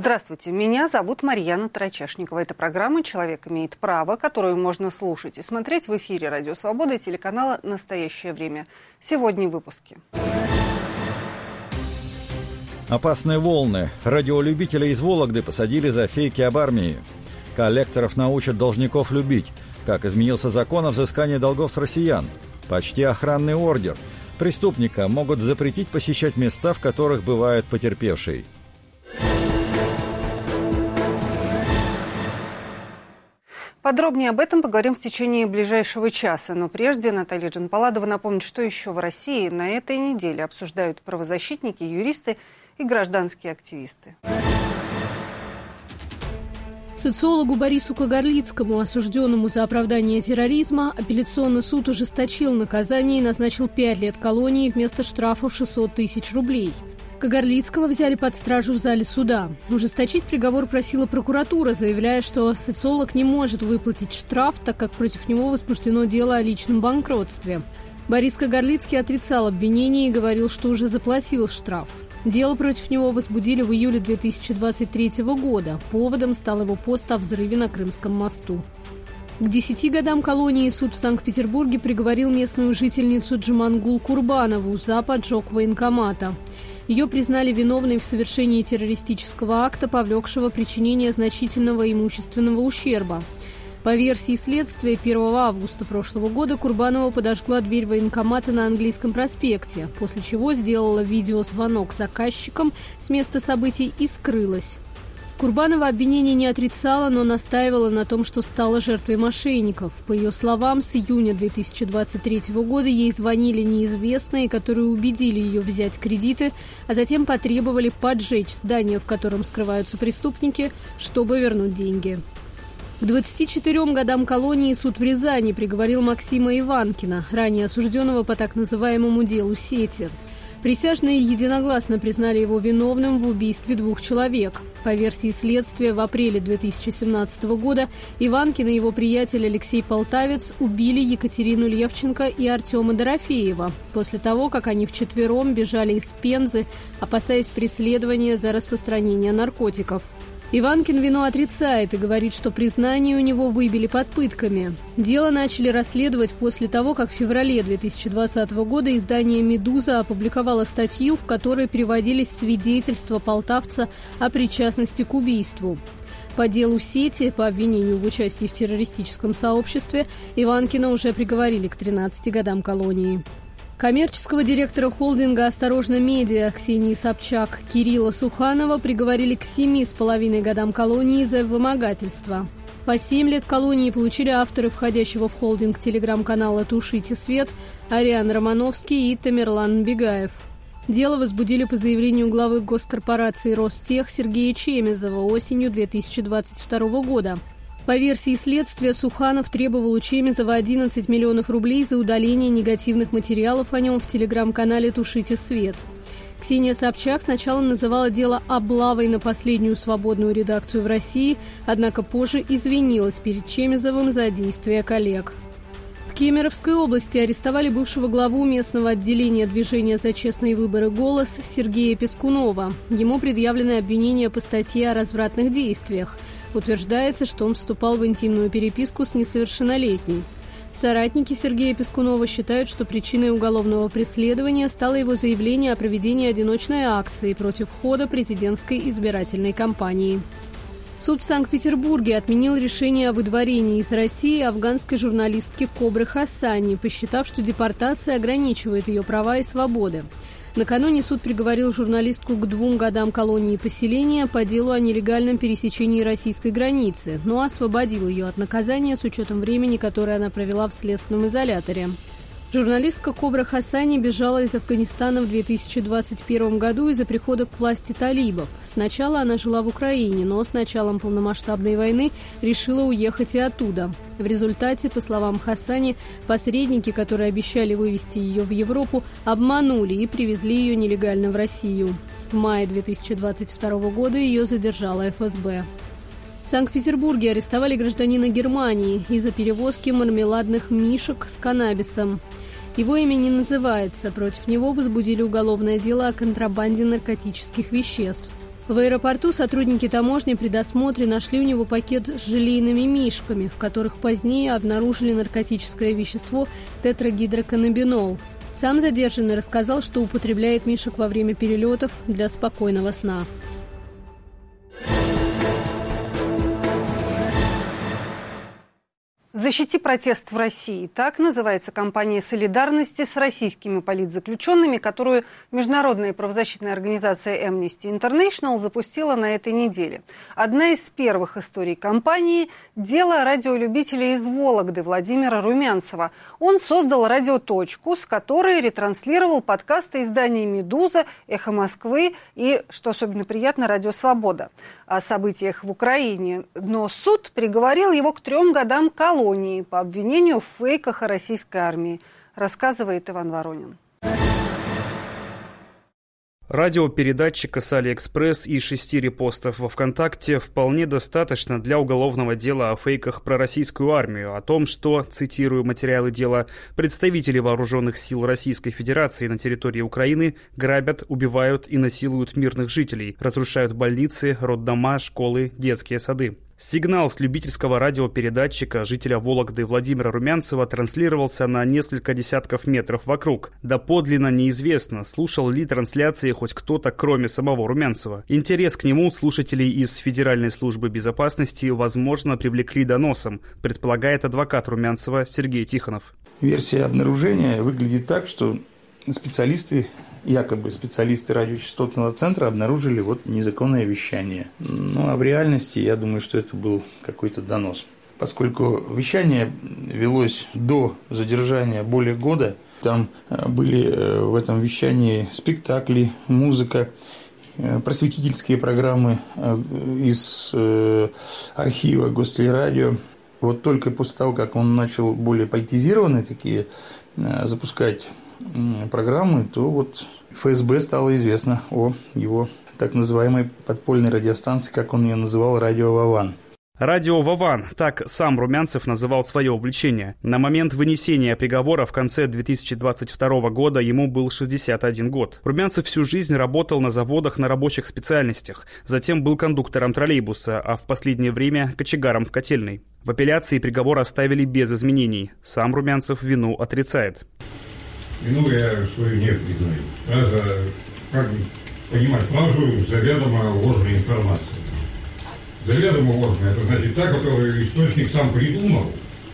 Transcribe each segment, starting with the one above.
Здравствуйте, меня зовут Марьяна Тарачешникова. Это программа «Человек имеет право», которую можно слушать и смотреть в эфире «Радио Свобода» и телеканала «Настоящее время». Сегодня в выпуске. Опасные волны. Радиолюбителей из Вологды посадили за фейки об армии. Коллекторов научат должников любить. Как изменился закон о взыскании долгов с россиян. Почти охранный ордер. Преступника могут запретить посещать места, в которых бывает потерпевший. Подробнее об этом поговорим в течение ближайшего часа. Но прежде Наталья Джанпаладова напомнит, что еще в России на этой неделе обсуждают правозащитники, юристы и гражданские активисты. Социологу Борису Кагарлицкому, осужденному за оправдание терроризма, апелляционный суд ужесточил наказание и назначил 5 лет колонии вместо штрафа в 600 тысяч рублей. Кагарлицкого взяли под стражу в зале суда. Ужесточить приговор просила прокуратура, заявляя, что социолог не может выплатить штраф, так как против него возбуждено дело о личном банкротстве. Борис Кагарлицкий отрицал обвинение и говорил, что уже заплатил штраф. Дело против него возбудили в июле 2023 года. Поводом стал его пост о взрыве на Крымском мосту. К 10 годам колонии суд в Санкт-Петербурге приговорил местную жительницу Джумангул Курбанову за поджог военкомата. Ее признали виновной в совершении террористического акта, повлекшего причинение значительного имущественного ущерба. По версии следствия, 1 августа прошлого года Курбанова подожгла дверь военкомата на Английском проспекте, после чего сделала видеозвонок заказчикам с места событий и скрылась. Курбанова обвинение не отрицала, но настаивала на том, что стала жертвой мошенников. По ее словам, с июня 2023 года ей звонили неизвестные, которые убедили ее взять кредиты, а затем потребовали поджечь здание, в котором скрываются преступники, чтобы вернуть деньги. К 24 годам колонии суд в Рязани приговорил Максима Иванкина, ранее осужденного по так называемому делу «Сети». Присяжные единогласно признали его виновным в убийстве 2 человек. По версии следствия, в апреле 2017 года Иванкин и его приятель Алексей Полтавец убили Екатерину Левченко и Артема Дорофеева после того, как они вчетвером бежали из Пензы, опасаясь преследования за распространение наркотиков. Иванкин вину отрицает и говорит, что признание у него выбили под пытками. Дело начали расследовать после того, как в феврале 2020 года издание «Медуза» опубликовало статью, в которой приводились свидетельства полтавца о причастности к убийству. По делу «Сети», по обвинению в участии в террористическом сообществе, Иванкина уже приговорили к 13 годам колонии. Коммерческого директора холдинга «Осторожно Медиа» Ксении Собчак Кирилла Суханова приговорили к 7,5 годам колонии за вымогательство. По 7 лет колонии получили авторы входящего в холдинг телеграм-канала «Тушите свет» Ариан Романовский и Тамерлан Бегаев. Дело возбудили по заявлению главы госкорпорации «Ростех» Сергея Чемезова осенью 2022 года. По версии следствия, Суханов требовал у Чемезова 11 миллионов рублей за удаление негативных материалов о нем в телеграм-канале «Тушите свет». Ксения Собчак сначала называла дело облавой на последнюю свободную редакцию в России, однако позже извинилась перед Чемезовым за действия коллег. В Кемеровской области арестовали бывшего главу местного отделения движения «За честные выборы. Голос» Сергея Пескунова. Ему предъявлены обвинения по статье о развратных действиях. Утверждается, что он вступал в интимную переписку с несовершеннолетней. Соратники Сергея Пескунова считают, что причиной уголовного преследования стало его заявление о проведении одиночной акции против хода президентской избирательной кампании. Суд в Санкт-Петербурге отменил решение о выдворении из России афганской журналистки Кобры Хассани, посчитав, что депортация ограничивает ее права и свободы. Накануне суд приговорил журналистку к 2 годам колонии поселения по делу о нелегальном пересечении российской границы, но освободил ее от наказания с учетом времени, которое она провела в следственном изоляторе. Журналистка Кобра Хассани бежала из Афганистана в 2021 году из-за прихода к власти талибов. Сначала она жила в Украине, но с началом полномасштабной войны решила уехать и оттуда. В результате, по словам Хассани, посредники, которые обещали вывести ее в Европу, обманули и привезли ее нелегально в Россию. В мае 2022 года ее задержала ФСБ. В Санкт-Петербурге арестовали гражданина Германии из-за перевозки мармеладных мишек с каннабисом. Его имя не называется. Против него возбудили уголовное дело о контрабанде наркотических веществ. В аэропорту сотрудники таможни при досмотре нашли у него пакет с желейными мишками, в которых позднее обнаружили наркотическое вещество тетрагидроканнабинол. Сам задержанный рассказал, что употребляет мишек во время перелетов для спокойного сна. «Защити протест в России». Так называется кампания солидарности с российскими политзаключенными, которую международная правозащитная организация Amnesty International запустила на этой неделе. Одна из первых историй кампании – дело радиолюбителя из Вологды Владимира Румянцева. Он создал радиоточку, с которой ретранслировал подкасты изданий «Медуза», «Эхо Москвы» и, что особенно приятно, «Радио Свобода» о событиях в Украине. Но суд приговорил его к 3 годам колонии по обвинению в фейках о российской армии, рассказывает Иван Воронин. Радиопередатчика с Алиэкспресс и 6 репостов во ВКонтакте вполне достаточно для уголовного дела о фейках про российскую армию, о том, что, цитирую материалы дела, представители вооруженных сил Российской Федерации на территории Украины грабят, убивают и насилуют мирных жителей, разрушают больницы, роддома, школы, детские сады. Сигнал с любительского радиопередатчика жителя Вологды Владимира Румянцева транслировался на несколько десятков метров вокруг. Доподлинно неизвестно, слушал ли трансляции хоть кто-то, кроме самого Румянцева. Интерес к нему слушателей из Федеральной службы безопасности, возможно, привлекли доносом, предполагает адвокат Румянцева Сергей Тихонов. Версия обнаружения выглядит так, что якобы специалисты радиочастотного центра обнаружили незаконное вещание. А в реальности, я думаю, что это был какой-то донос. Поскольку вещание велось до задержания более года, там были в этом вещании спектакли, музыка, просветительские программы из архива Гостелерадио. Только после того, как он начал более политизированные такие запускать программы, то ФСБ стало известно о его так называемой подпольной радиостанции, как он ее называл, «Радио Вован». «Радио Вован» – так сам Румянцев называл свое увлечение. На момент вынесения приговора в конце 2022 года ему был 61 год. Румянцев всю жизнь работал на заводах на рабочих специальностях, затем был кондуктором троллейбуса, а в последнее время – кочегаром в котельной. В апелляции приговор оставили без изменений. Сам Румянцев вину отрицает. Вину я свою не признаю. Как понимать фразу «заведомо ложная информация». Заведомо ложная – это значит та, которую источник сам придумал.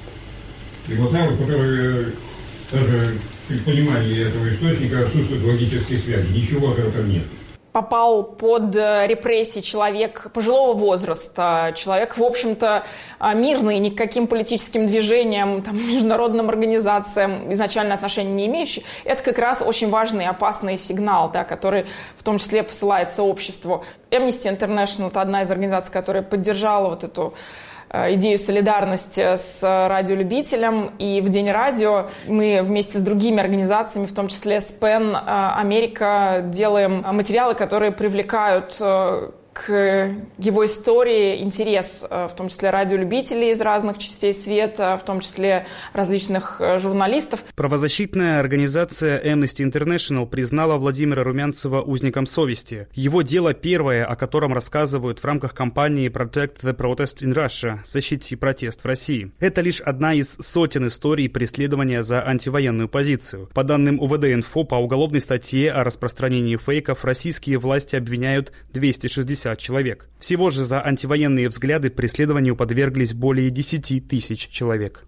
И та, которая даже при понимании этого источника отсутствует логической связи. Ничего этого нет. Попал под репрессии человек пожилого возраста, человек, в общем-то, мирный, ни к каким политическим движениям, международным организациям изначально отношения не имеющий. Это как раз очень важный и опасный сигнал, который в том числе посылается обществу. Amnesty International – это одна из организаций, которая поддержала эту идею солидарности с радиолюбителем. И в День радио мы вместе с другими организациями, в том числе с PEN Америка, делаем материалы, которые привлекают к его истории интерес, в том числе радиолюбителей из разных частей света, в том числе различных журналистов. Правозащитная организация Amnesty International признала Владимира Румянцева узником совести. Его дело первое, о котором рассказывают в рамках кампании Protect the Protest in Russia – «Защити протест в России». Это лишь одна из сотен историй преследования за антивоенную позицию. По данным УВД-Инфо, по уголовной статье о распространении фейков российские власти обвиняют 260 человек. Всего же за антивоенные взгляды преследованию подверглись более 10 тысяч человек.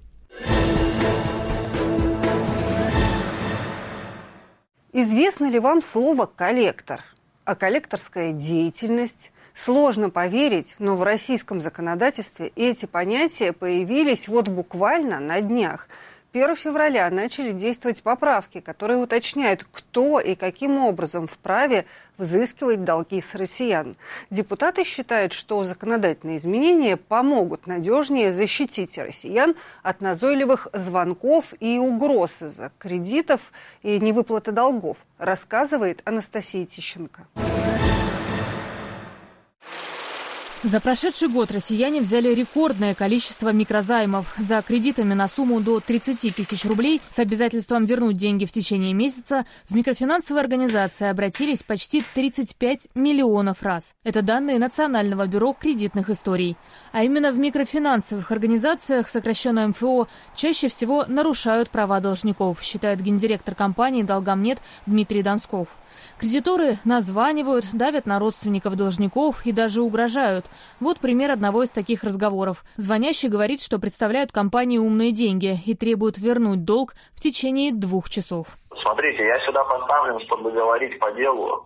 Известно ли вам слово «коллектор»? А коллекторская деятельность? Сложно поверить, но в российском законодательстве эти понятия появились буквально на днях. 1 февраля начали действовать поправки, которые уточняют, кто и каким образом вправе взыскивать долги с россиян. Депутаты считают, что законодательные изменения помогут надежнее защитить россиян от назойливых звонков и угроз из-за кредитов и невыплаты долгов, рассказывает Анастасия Тищенко. За прошедший год россияне взяли рекордное количество микрозаймов. За кредитами на сумму до 30 тысяч рублей с обязательством вернуть деньги в течение месяца в микрофинансовые организации обратились почти 35 миллионов раз. Это данные Национального бюро кредитных историй. А именно в микрофинансовых организациях, сокращенно МФО, чаще всего нарушают права должников, считает гендиректор компании «Долгомнет» Дмитрий Донсков. Кредиторы названивают, давят на родственников должников и даже угрожают. Вот пример одного из таких разговоров. Звонящий говорит, что представляют компанию «Умные деньги» и требуют вернуть долг в течение 2 часов. Смотрите, я сюда поставлен, чтобы говорить по делу.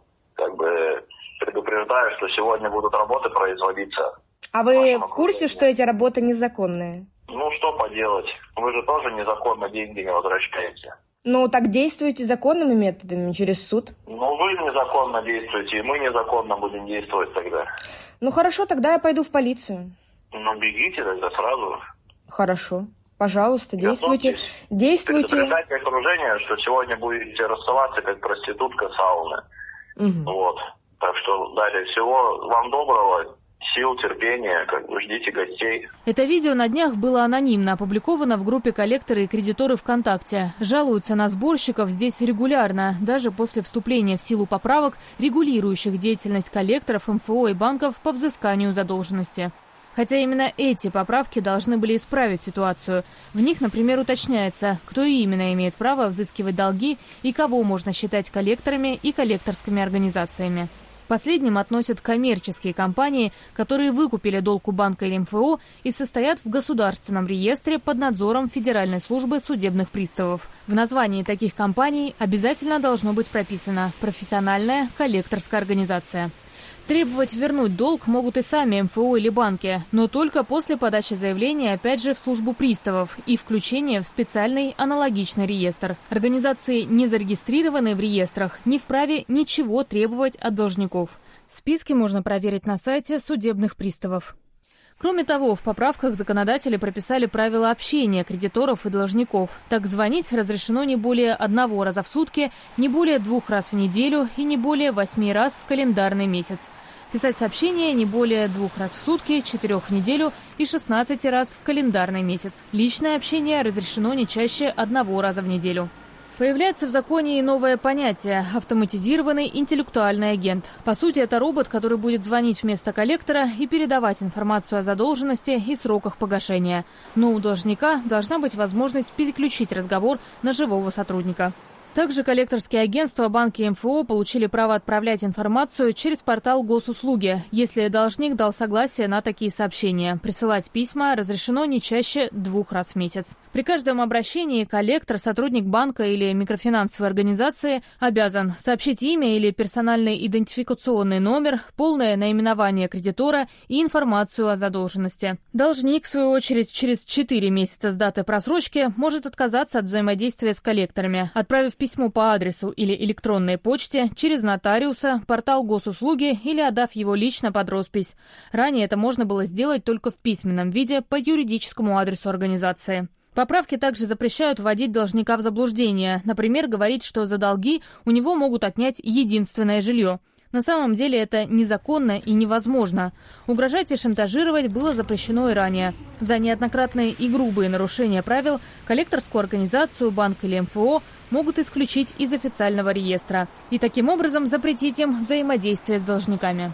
Предупреждаю, что сегодня будут работы производиться. А вы в курсе, что эти работы незаконные? Ну, что поделать? Вы же тоже незаконно деньги не возвращаете. Ну, так действуйте законными методами, через суд. Ну, вы незаконно действуете, и мы незаконно будем действовать тогда. Ну, хорошо, тогда я пойду в полицию. Ну, бегите тогда сразу. Хорошо. Пожалуйста, действуйте. Действуйте. Предупреждайте окружение, что сегодня будете расставаться, как проститутка сауны. Угу. Вот. Так что, далее всего, вам доброго. Сил, терпения, ждите гостей. Это видео на днях было анонимно опубликовано в группе «Коллекторы и кредиторы ВКонтакте». Жалуются на сборщиков здесь регулярно, даже после вступления в силу поправок, регулирующих деятельность коллекторов, МФО и банков по взысканию задолженности. Хотя именно эти поправки должны были исправить ситуацию. В них, например, уточняется, кто именно имеет право взыскивать долги и кого можно считать коллекторами и коллекторскими организациями. Последним относят коммерческие компании, которые выкупили долг у банка или МФО и состоят в государственном реестре под надзором Федеральной службы судебных приставов. В названии таких компаний обязательно должно быть прописано «профессиональная коллекторская организация». Требовать вернуть долг могут и сами МФО или банки, но только после подачи заявления, опять же, в службу приставов и включения в специальный аналогичный реестр. Организации, не зарегистрированные в реестрах, не вправе ничего требовать от должников. Списки можно проверить на сайте судебных приставов. Кроме того, в поправках законодатели прописали правила общения кредиторов и должников. Так, звонить разрешено не более 1 раза в сутки, не более 2 раз в неделю и не более 8 раз в календарный месяц. Писать сообщения не более 2 раз в сутки, 4 в неделю и 16 раз в календарный месяц. Личное общение разрешено не чаще 1 раза в неделю. Появляется в законе и новое понятие – автоматизированный интеллектуальный агент. По сути, это робот, который будет звонить вместо коллектора и передавать информацию о задолженности и сроках погашения. Но у должника должна быть возможность переключить разговор на живого сотрудника. Также коллекторские агентства, банки и МФО получили право отправлять информацию через портал госуслуги, если должник дал согласие на такие сообщения. Присылать письма разрешено не чаще 2 раз в месяц. При каждом обращении коллектор, сотрудник банка или микрофинансовой организации обязан сообщить имя или персональный идентификационный номер, полное наименование кредитора и информацию о задолженности. Должник, в свою очередь, через 4 месяца с даты просрочки может отказаться от взаимодействия с коллекторами, отправив письмо по адресу или электронной почте, через нотариуса, портал госуслуги или отдав его лично под роспись. Ранее это можно было сделать только в письменном виде по юридическому адресу организации. Поправки также запрещают вводить должника в заблуждение. Например, говорить, что за долги у него могут отнять единственное жилье. На самом деле это незаконно и невозможно. Угрожать и шантажировать было запрещено и ранее. За неоднократные и грубые нарушения правил коллекторскую организацию, банк или МФО могут исключить из официального реестра и таким образом запретить им взаимодействие с должниками.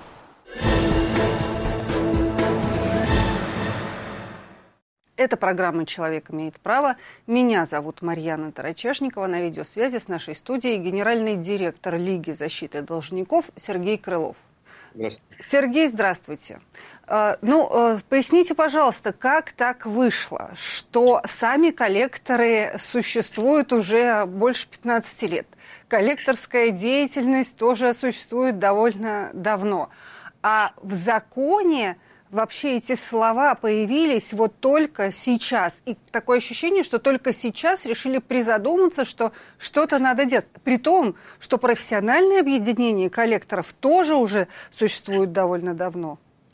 Это программа «Человек имеет право». Меня зовут Марьяна Тарачешникова. На видеосвязи с нашей студией генеральный директор Лиги защиты должников Сергей Крылов. Здравствуйте. Сергей, здравствуйте. Поясните, пожалуйста, как так вышло, что сами коллекторы существуют уже больше 15 лет? Коллекторская деятельность тоже существует довольно давно. А в законе вообще эти слова появились вот только сейчас. И такое ощущение, что только сейчас решили призадуматься, что что-то надо делать. При том, что профессиональные объединения коллекторов тоже уже существуют довольно давно.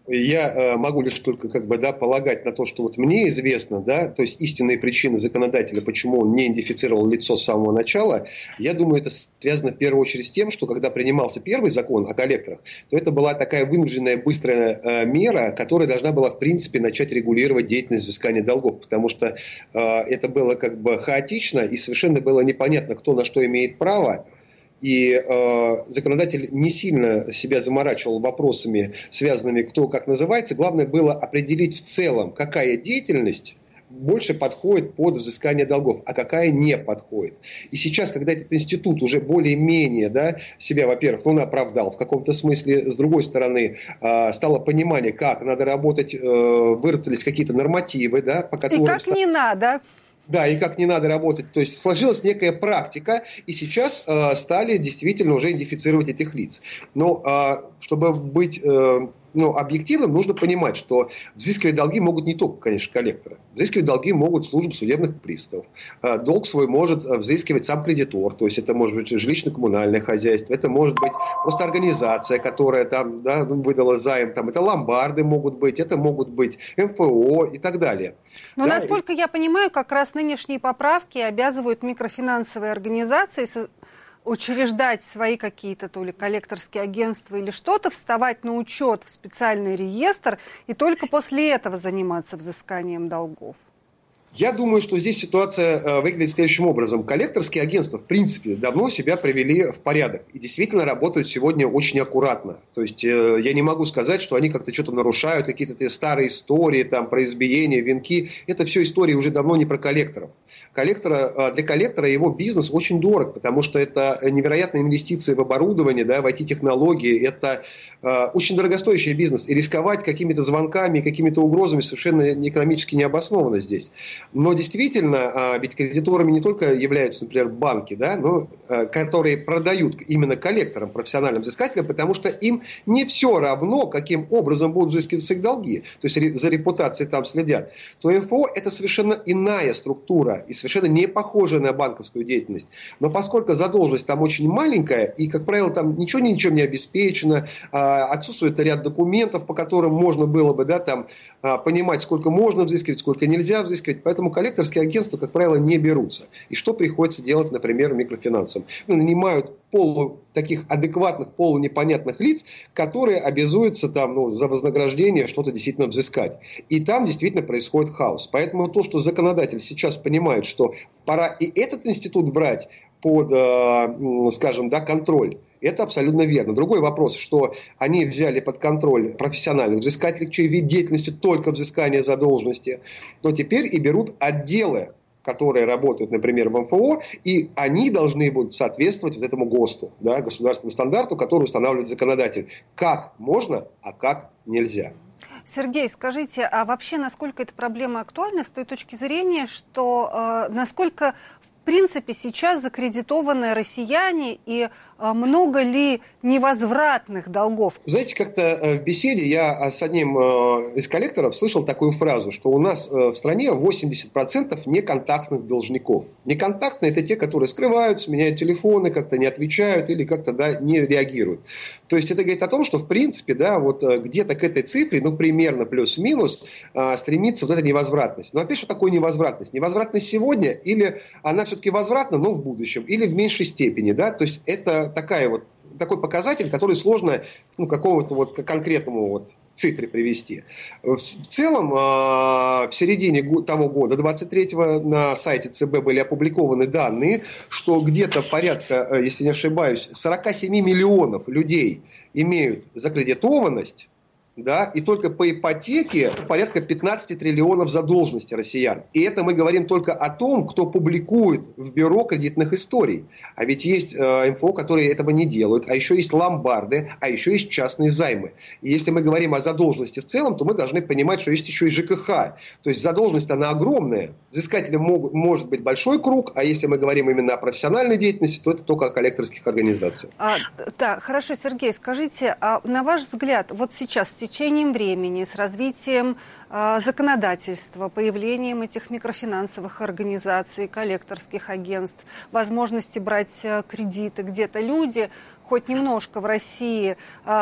Я могу лишь только полагать на то, что вот мне известно, да, то есть истинные причины законодателя, почему он не идентифицировал лицо с самого начала. Я думаю, это связано в первую очередь с тем, что когда принимался первый закон о коллекторах, то это была такая вынужденная быстрая мера, которая должна была в принципе начать регулировать деятельность взыскания долгов, потому что это было хаотично и совершенно было непонятно, кто на что имеет право. И законодатель не сильно себя заморачивал вопросами, связанными кто как называется. Главное было определить в целом, какая деятельность больше подходит под взыскание долгов, а какая не подходит. И сейчас, когда этот институт уже более-менее себя, во-первых, оправдал в каком-то смысле, с другой стороны, стало понимание, как надо работать, выработались какие-то нормативы, по которым... И как не надо. Да, и как не надо работать. То есть сложилась некая практика, и сейчас стали действительно уже идентифицировать этих лиц. Но чтобы быть объективным, нужно понимать, что взыскивать долги могут не только, конечно, коллекторы. Взыскивать долги могут службы судебных приставов. Долг свой может взыскивать сам кредитор, то есть это может быть жилищно-коммунальное хозяйство, это может быть просто организация, которая выдала займ, это ломбарды могут быть, это могут быть МФО и так далее. Но насколько я понимаю, как раз нынешние поправки обязывают микрофинансовые организации учреждать свои какие-то то ли коллекторские агентства или что-то, вставать на учет в специальный реестр и только после этого заниматься взысканием долгов. Я думаю, что здесь ситуация выглядит следующим образом. Коллекторские агентства, в принципе, давно себя привели в порядок и действительно работают сегодня очень аккуратно. То есть я не могу сказать, что они как-то что-то нарушают, какие-то старые истории про избиения, венки. Это все истории уже давно не про коллекторов. Для коллектора его бизнес очень дорог, потому что это невероятные инвестиции в оборудование, в IT-технологии. Это очень дорогостоящий бизнес. И рисковать какими-то звонками, какими-то угрозами совершенно экономически не обоснованно здесь. Но действительно, ведь кредиторами не только являются, например, банки, но, которые продают именно коллекторам, профессиональным взыскателям, потому что им не все равно, каким образом будут взыскиваться их долги. То есть за репутацией там следят. То МФО это совершенно иная структура и совершенно не похожая на банковскую деятельность. Но поскольку задолженность там очень маленькая, и, как правило, там ничем не обеспечено, отсутствует ряд документов, по которым можно было бы понимать, сколько можно взыскивать, сколько нельзя взыскивать. Поэтому коллекторские агентства, как правило, не берутся. И что приходится делать, например, микрофинансам? Нанимают таких адекватных, полунепонятных лиц, которые обязуются за вознаграждение что-то действительно взыскать. И там действительно происходит хаос. Поэтому то, что законодатель сейчас понимает, что пора и этот институт брать под, контроль, это абсолютно верно. Другой вопрос, что они взяли под контроль профессиональных взыскателей, чей вид деятельности только взыскание задолженности, но теперь и берут отделы, которые работают, например, в МФО, и они должны будут соответствовать этому ГОСТу, государственному стандарту, который устанавливает законодатель. Как можно, а как нельзя. Сергей, скажите, а вообще насколько эта проблема актуальна с той точки зрения, что насколько в принципе сейчас закредитованы россияне и много ли невозвратных долгов? Знаете, как-то в беседе я с одним из коллекторов слышал такую фразу, что у нас в стране 80% неконтактных должников. Неконтактные – это те, которые скрываются, меняют телефоны, как-то не отвечают или как-то не реагируют. То есть это говорит о том, что в принципе где-то к этой цифре, примерно плюс-минус, стремится эта невозвратность. Но опять, что такое невозвратность? Невозвратность сегодня или она все-таки возвратна, но в будущем, или в меньшей степени. То есть это такой показатель, который сложно какому-то конкретному цифре привести. В целом, в середине того года, 23-го, на сайте ЦБ были опубликованы данные, что где-то порядка, если не ошибаюсь, 47 миллионов людей имеют закредитованность, и только по ипотеке порядка 15 триллионов задолженности россиян. И это мы говорим только о том, кто публикует в бюро кредитных историй. А ведь есть МФО, которые этого не делают, а еще есть ломбарды, а еще есть частные займы. И если мы говорим о задолженности в целом, то мы должны понимать, что есть еще и ЖКХ. То есть задолженность, она огромная. Взыскателем может быть большой круг, а если мы говорим именно о профессиональной деятельности, то это только о коллекторских организациях. Хорошо, Сергей, скажите, а на ваш взгляд, вот сейчас, с течением времени, с развитием законодательства, появлением этих микрофинансовых организаций, коллекторских агентств, возможности брать кредиты где-то, люди хоть немножко в России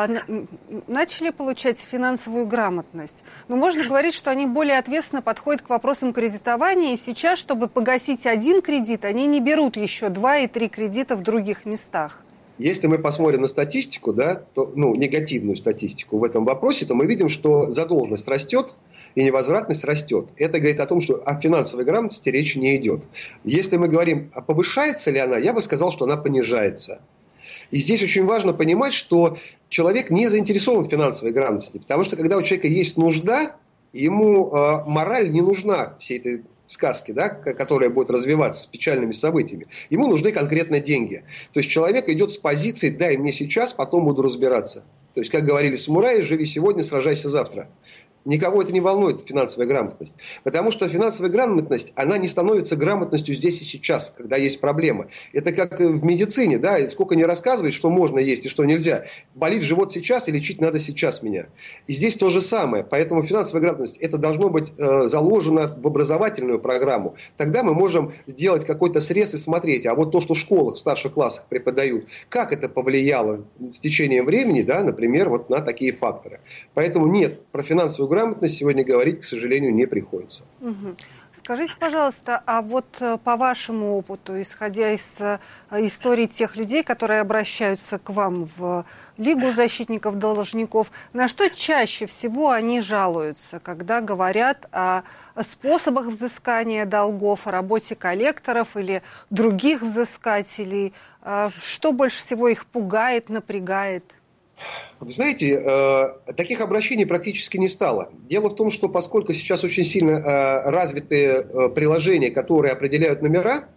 начали получать финансовую грамотность. Но можно говорить, что они более ответственно подходят к вопросам кредитования. И сейчас, чтобы погасить один кредит, они не берут еще 2 и 3 кредита в других местах. Если мы посмотрим на статистику, да, то, негативную статистику в этом вопросе, то мы видим, что задолженность растет и невозвратность растет. Это говорит о том, что о финансовой грамотности речи не идет. Если мы говорим, повышается ли она, я бы сказал, что она понижается. И здесь очень важно понимать, что человек не заинтересован в финансовой грамотности, потому что когда у человека есть нужда, ему мораль не нужна всей этой сказки, да, которая будет развиваться с печальными событиями. Ему нужны конкретно деньги. То есть человек идет с позиции «дай мне сейчас, потом буду разбираться». То есть, как говорили самураи, живи сегодня, сражайся завтра. Никого это не волнует, финансовая грамотность. Потому что финансовая грамотность, она не становится грамотностью здесь и сейчас, когда есть проблема. Это как в медицине, да, и сколько не рассказываешь, что можно есть и что нельзя. Болит живот сейчас и лечить надо сейчас меня. И здесь то же самое. Поэтому финансовая грамотность, это должно быть заложено в образовательную программу. Тогда мы можем делать какой-то срез и смотреть, а вот то, что в школах, в старших классах преподают, как это повлияло с течением времени, да, например, вот на такие факторы. Поэтому нет, про финансовую грамотность сегодня говорить, к сожалению, не приходится. Угу. Скажите, пожалуйста, а вот по вашему опыту, исходя из истории тех людей, которые обращаются к вам в Лигу защитников должников, на что чаще всего они жалуются, когда говорят о способах взыскания долгов, о работе коллекторов или других взыскателей? Что больше всего их пугает, напрягает? Вы знаете, таких обращений практически не стало. Дело в том, что поскольку сейчас очень сильно развиты приложения, которые определяют номера,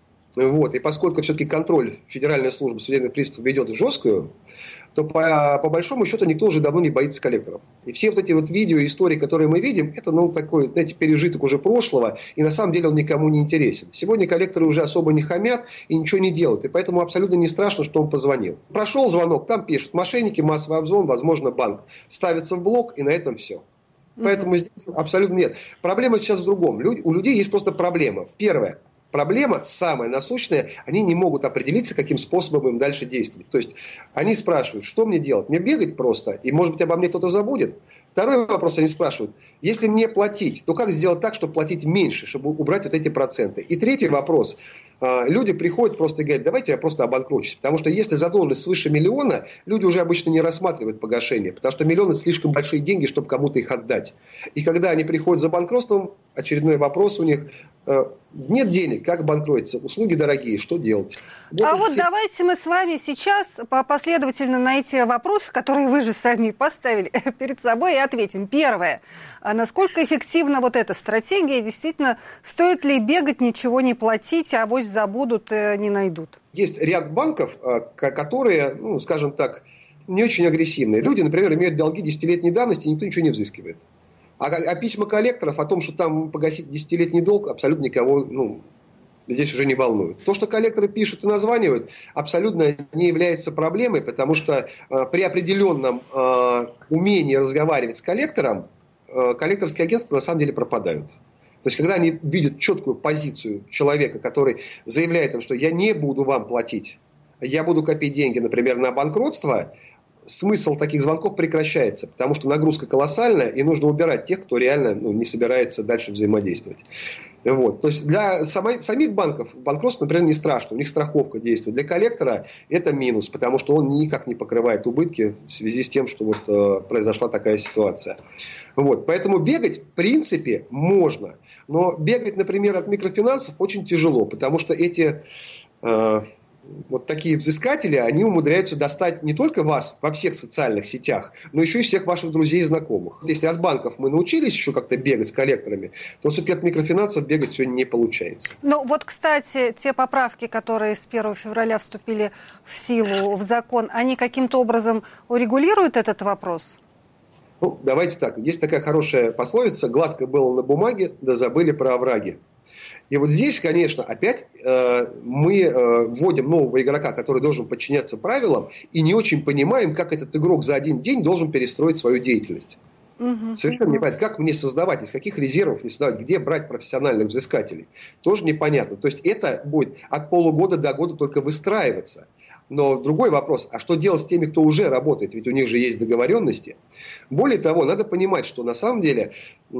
и поскольку все-таки контроль Федеральная служба судебных приставов ведет жесткую, то по большому счету никто уже давно не боится коллекторов. И все вот эти вот видео и истории, которые мы видим, это такой, знаете, пережиток уже прошлого, и на самом деле он никому не интересен. Сегодня коллекторы уже особо не хамят и ничего не делают, и поэтому абсолютно не страшно, что он позвонил. Прошел звонок, там пишут мошенники, массовый обзвон, возможно, банк. Ставится в блок, и на этом все. Поэтому здесь абсолютно нет. Проблема сейчас в другом. У людей есть просто проблема. Первое. Проблема самая насущная, они не могут определиться, каким способом им дальше действовать. То есть они спрашивают, что мне делать? Мне бегать просто, и может быть обо мне кто-то забудет? Второй вопрос они спрашивают, если мне платить, то как сделать так, чтобы платить меньше, чтобы убрать вот эти проценты? И третий вопрос. Люди приходят просто и говорят, давайте я просто обанкрочусь. Потому что если задолженность свыше 1 миллиона, люди уже обычно не рассматривают погашение. Потому что 1 миллион – это слишком большие деньги, чтобы кому-то их отдать. И когда они приходят за банкротством, очередной вопрос у них – нет денег, как банкротиться? Услуги дорогие, что делать? Вот давайте мы с вами сейчас последовательно на эти вопросы, которые вы же сами поставили перед собой, и ответим. Первое. Насколько эффективна вот эта стратегия? Действительно, стоит ли бегать, ничего не платить, а авось забудут, не найдут? Есть ряд банков, которые, скажем так, не очень агрессивные. Люди, например, имеют долги 10-летней давности, и никто ничего не взыскивает. А письма коллекторов о том, что там погасить 10-летний долг, абсолютно никого здесь уже не волнует. То, что коллекторы пишут и названивают, абсолютно не является проблемой, потому что при определенном умении разговаривать с коллектором, коллекторские агентства на самом деле пропадают. То есть, когда они видят четкую позицию человека, который заявляет им, что я не буду вам платить, я буду копить деньги, например, на банкротство, смысл таких звонков прекращается, потому что нагрузка колоссальная, и нужно убирать тех, кто реально не собирается дальше взаимодействовать. То есть для самих банков банкротство, например, не страшно, у них страховка действует. Для коллектора это минус, потому что он никак не покрывает убытки в связи с тем, что произошла такая ситуация. Поэтому бегать, в принципе, можно. Но бегать, например, от микрофинансов очень тяжело, потому что эти такие взыскатели, они умудряются достать не только вас во всех социальных сетях, но еще и всех ваших друзей и знакомых. Если от банков мы научились еще как-то бегать с коллекторами, то все-таки от микрофинансов бегать сегодня не получается. Кстати, те поправки, которые с 1 февраля вступили в силу, в закон, они каким-то образом урегулируют этот вопрос? Давайте так. Есть такая хорошая пословица: гладко было на бумаге, да забыли про овраги. И здесь, конечно, опять мы вводим нового игрока, который должен подчиняться правилам, и не очень понимаем, как этот игрок за один день должен перестроить свою деятельность. Совершенно непонятно, как мне создавать, из каких резервов мне создавать, где брать профессиональных взыскателей. Тоже непонятно. То есть это будет от полугода до года только выстраиваться. Но другой вопрос, а что делать с теми, кто уже работает? Ведь у них же есть договоренности. Более того, надо понимать, что на самом деле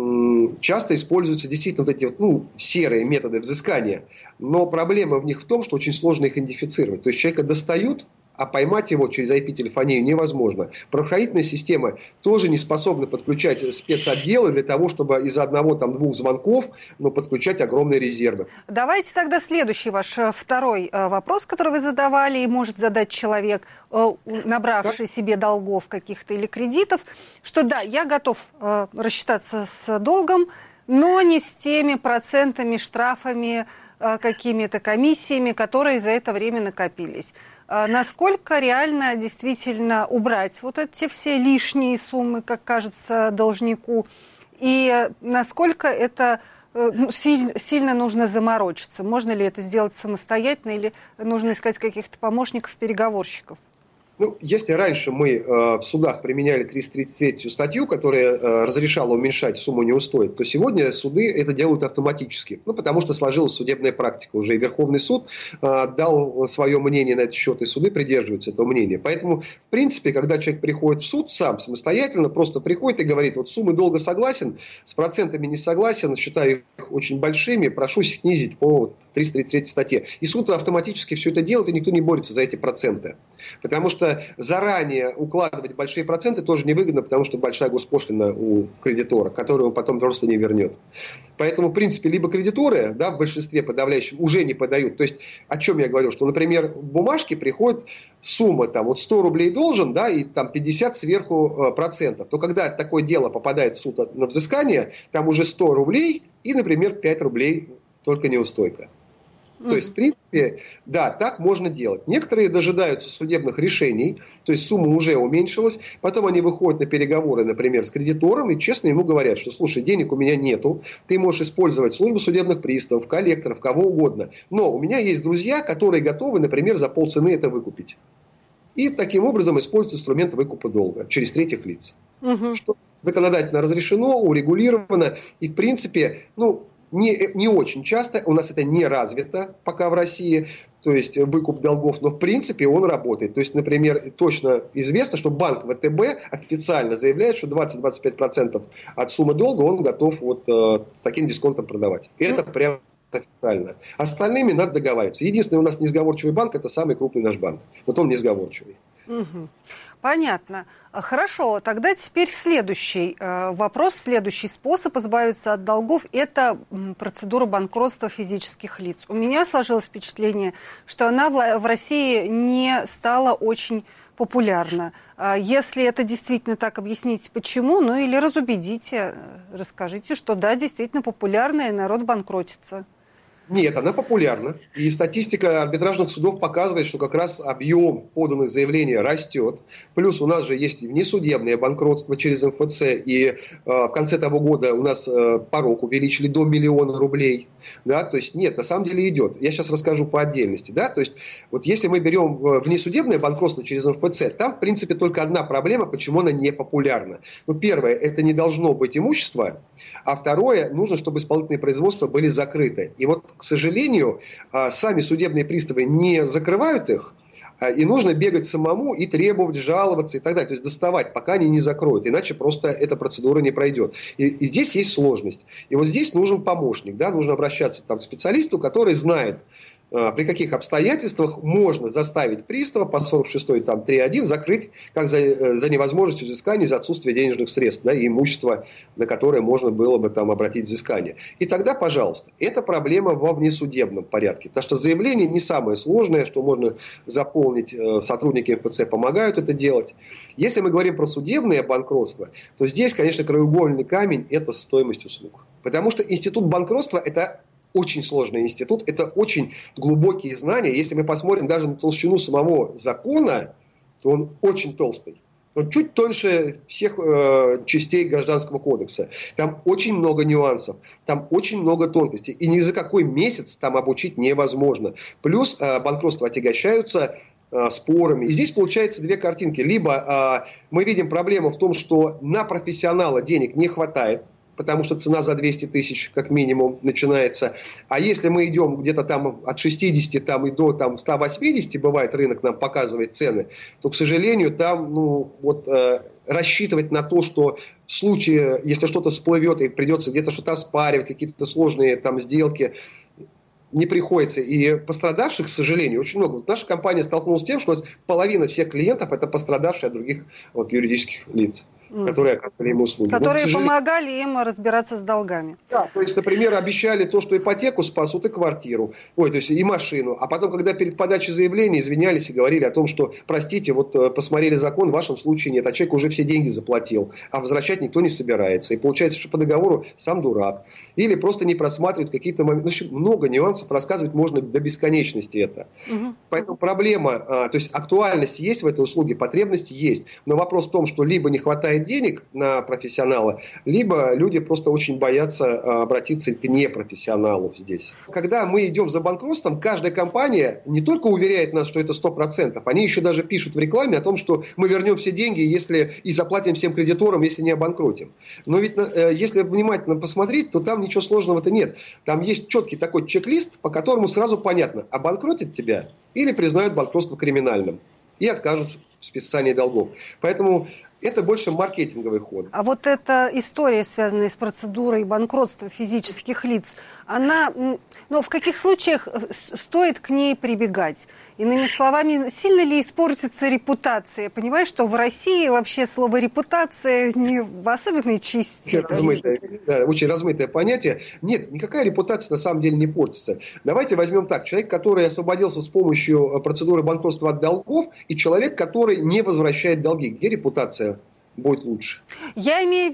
часто используются действительно вот эти серые методы взыскания. Но проблема в них в том, что очень сложно их идентифицировать. То есть человека достают, а поймать его через IP-телефонию невозможно. Правоохранительная система тоже не способна подключать спецотделы для того, чтобы из одного-двух звонков подключать огромные резервы. Давайте тогда следующий ваш второй вопрос, который вы задавали, и может задать человек, набравший себе долгов каких-то или кредитов, что да, я готов рассчитаться с долгом, но не с теми процентами, штрафами, какими-то комиссиями, которые за это время накопились. Насколько реально действительно убрать вот эти все лишние суммы, как кажется должнику, и насколько это сильно нужно заморочиться? Можно ли это сделать самостоятельно или нужно искать каких-то помощников, переговорщиков? Если раньше мы в судах применяли 333 статью, которая разрешала уменьшать сумму неустойки, то сегодня суды это делают автоматически. Потому что сложилась судебная практика. Уже и Верховный суд дал свое мнение на этот счет, и суды придерживаются этого мнения. Поэтому, в принципе, когда человек приходит в суд сам, самостоятельно, просто приходит и говорит, вот суммы долга согласен, с процентами не согласен, считаю их очень большими, прошу снизить по 333 статье. И суд автоматически все это делает, и никто не борется за эти проценты. Потому что заранее укладывать большие проценты тоже невыгодно, потому что большая госпошлина у кредитора, которую он потом просто не вернет. Поэтому, в принципе, либо кредиторы, в большинстве подавляющем, уже не подают. То есть, о чем я говорю, что, например, в бумажке приходит сумма, 100 рублей должен, и 50 сверху процентов. То когда такое дело попадает в суд на взыскание, там уже 100 рублей и, например, 5 рублей только неустойка. То есть, в принципе, да, так можно делать. Некоторые дожидаются судебных решений, то есть сумма уже уменьшилась, потом они выходят на переговоры, например, с кредитором и честно ему говорят, что, слушай, денег у меня нету, ты можешь использовать службу судебных приставов, коллекторов, кого угодно, но у меня есть друзья, которые готовы, например, за полцены это выкупить. И таким образом используют инструмент выкупа долга через третьих лиц. Что законодательно разрешено, урегулировано и, в принципе, не очень часто, у нас это не развито пока в России, то есть выкуп долгов, но в принципе он работает. То есть, например, точно известно, что банк ВТБ официально заявляет, что 20-25% от суммы долга он готов с таким дисконтом продавать. И это прям официально. Остальными надо договариваться. Единственный у нас несговорчивый банк, это самый крупный наш банк. Вот он несговорчивый. Понятно. Хорошо, тогда теперь следующий вопрос, следующий способ избавиться от долгов – это процедура банкротства физических лиц. У меня сложилось впечатление, что она в России не стала очень популярна. Если это действительно так, объясните почему, или разубедите, расскажите, что да, действительно популярна и народ банкротится. Нет, она популярна. И статистика арбитражных судов показывает, что как раз объем поданных заявлений растет. Плюс у нас же есть внесудебное банкротство через МФЦ. И в конце того года у нас порог увеличили до 1 миллиона рублей. Да? То есть нет, на самом деле идет. Я сейчас расскажу по отдельности. Да? То есть вот если мы берем внесудебное банкротство через МФЦ, там в принципе только одна проблема, почему она не популярна. Первое, это не должно быть имущество. А второе, нужно, чтобы исполнительные производства были закрыты. И вот, к сожалению, сами судебные приставы не закрывают их, и нужно бегать самому и требовать, жаловаться и так далее. То есть доставать, пока они не закроют. Иначе просто эта процедура не пройдет. И здесь есть сложность. И вот здесь нужен помощник. Да? Нужно обращаться к специалисту, который знает, при каких обстоятельствах можно заставить пристава по 46-й 3.1 закрыть как за невозможностью взыскания, за отсутствие денежных средств, и имущества, на которое можно было бы обратить взыскание. И тогда, пожалуйста, это проблема во внесудебном порядке. Потому что заявление не самое сложное, что можно заполнить, сотрудники МФЦ помогают это делать. Если мы говорим про судебное банкротство, то здесь, конечно, краеугольный камень – это стоимость услуг. Потому что институт банкротства – это очень сложный институт, это очень глубокие знания. Если мы посмотрим даже на толщину самого закона, то он очень толстый. Он чуть тоньше всех частей Гражданского кодекса. Там очень много нюансов, там очень много тонкостей. И ни за какой месяц там обучить невозможно. Плюс банкротства отягощаются спорами. И здесь получается две картинки. Либо мы видим проблему в том, что на профессионала денег не хватает, потому что цена за 200 тысяч как минимум начинается. А если мы идем где-то там от 60 там, и до там, 180, бывает, рынок нам показывает цены, то, к сожалению, там рассчитывать на то, что в случае, если что-то всплывет и придется где-то что-то оспаривать, какие-то сложные там сделки, не приходится. И пострадавших, к сожалению, очень много. Вот наша компания столкнулась с тем, что у нас половина всех клиентов – это пострадавшие от других юридических лиц, которые оказывали им услуги. Которые помогали им разбираться с долгами. Да, то есть, например, обещали то, что ипотеку спасут и квартиру, то есть и машину. А потом, когда перед подачей заявления извинялись и говорили о том, что, простите, посмотрели закон, в вашем случае нет, а человек уже все деньги заплатил, а возвращать никто не собирается. И получается, что по договору сам дурак. Или просто не просматривают какие-то моменты. Много нюансов, рассказывать можно до бесконечности это. Поэтому проблема, то есть актуальность есть в этой услуге, потребность есть. Но вопрос в том, что либо не хватает денег на профессионала, либо люди просто очень боятся обратиться к непрофессионалу здесь. Когда мы идем за банкротством, каждая компания не только уверяет нас, что это 100%, они еще даже пишут в рекламе о том, что мы вернем все деньги и заплатим всем кредиторам, если не обанкротим. Но ведь если внимательно посмотреть, то там ничего сложного-то нет. Там есть четкий такой чек-лист, по которому сразу понятно, обанкротят тебя или признают банкротство криминальным и откажут в списании долгов. Поэтому это больше маркетинговый ход. А вот эта история, связанная с процедурой банкротства физических лиц, она, в каких случаях стоит к ней прибегать? Иными словами, сильно ли испортится репутация? Понимаешь, что в России вообще слово «репутация» не в особенной части. Очень размытое понятие. Нет, никакая репутация на самом деле не портится. Давайте возьмем так. Человек, который освободился с помощью процедуры банкротства от долгов, и человек, который не возвращает долги. Где репутация будет лучше? Я имею в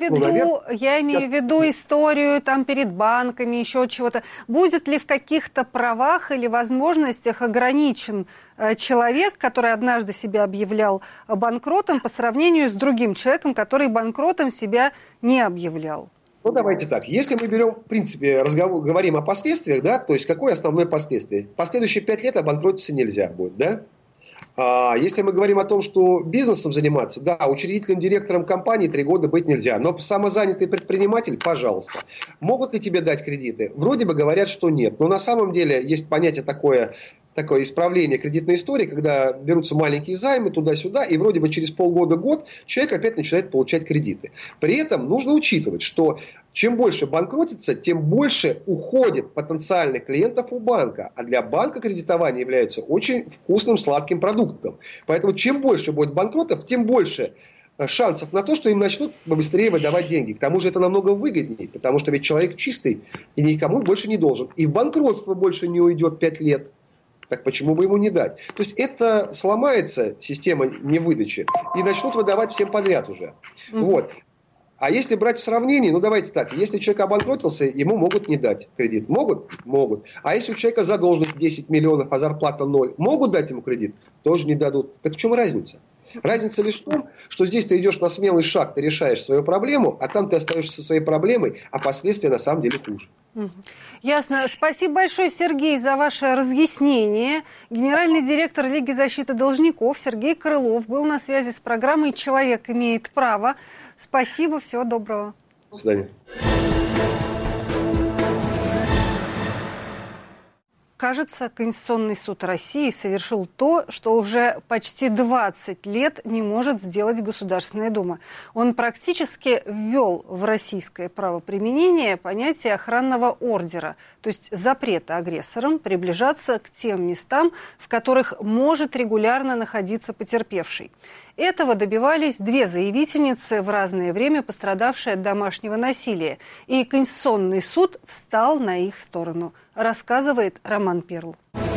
виду историю там перед банками, еще чего-то. Будет ли в каких-то правах или возможностях ограничен человек, который однажды себя объявлял банкротом, по сравнению с другим человеком, который банкротом себя не объявлял? Давайте так. Если мы берем, в принципе, говорим о последствиях, да, то есть какое основное последствие? Последующие 5 лет обанкротиться нельзя будет, да? Если мы говорим о том, что бизнесом заниматься, да, учредителем, директором компании 3 года быть нельзя. Но самозанятый предприниматель, пожалуйста. Могут ли тебе дать кредиты? Вроде бы говорят, что нет. Но на самом деле есть понятие такое исправление кредитной истории, когда берутся маленькие займы туда-сюда, и вроде бы через полгода-год человек опять начинает получать кредиты. При этом нужно учитывать, что чем больше банкротится, тем больше уходит потенциальных клиентов у банка. А для банка кредитование является очень вкусным, сладким продуктом. Поэтому чем больше будет банкротов, тем больше шансов на то, что им начнут быстрее выдавать деньги. К тому же это намного выгоднее, потому что ведь человек чистый и никому больше не должен. И в банкротство больше не уйдет 5 лет. Так почему бы ему не дать? То есть это сломается система невыдачи и начнут выдавать всем подряд уже. Вот. А если брать в сравнении, давайте так, если человек обанкротился, ему могут не дать кредит. Могут? Могут. А если у человека задолженность 10 миллионов, а зарплата 0, могут дать ему кредит? Тоже не дадут. Так в чем разница? Разница лишь в том, что здесь ты идешь на смелый шаг, ты решаешь свою проблему, а там ты остаешься со своей проблемой, а последствия на самом деле хуже. Ясно. Спасибо большое, Сергей, за ваше разъяснение. Генеральный директор Лиги защиты должников Сергей Крылов был на связи с программой «Человек имеет право». Спасибо, всего доброго. До свидания. Кажется, Конституционный суд России совершил то, что уже почти 20 лет не может сделать Государственная Дума. Он практически ввел в российское правоприменение понятие охранного ордера, то есть запрета агрессорам приближаться к тем местам, в которых может регулярно находиться потерпевший. Этого добивались 2 заявительницы, в разное время пострадавшие от домашнего насилия. И Конституционный суд встал на их сторону, рассказывает Роман Перл.